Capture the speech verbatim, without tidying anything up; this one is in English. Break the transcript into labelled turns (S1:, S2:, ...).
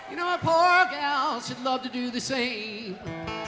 S1: You know, a poor gal should love to do the same.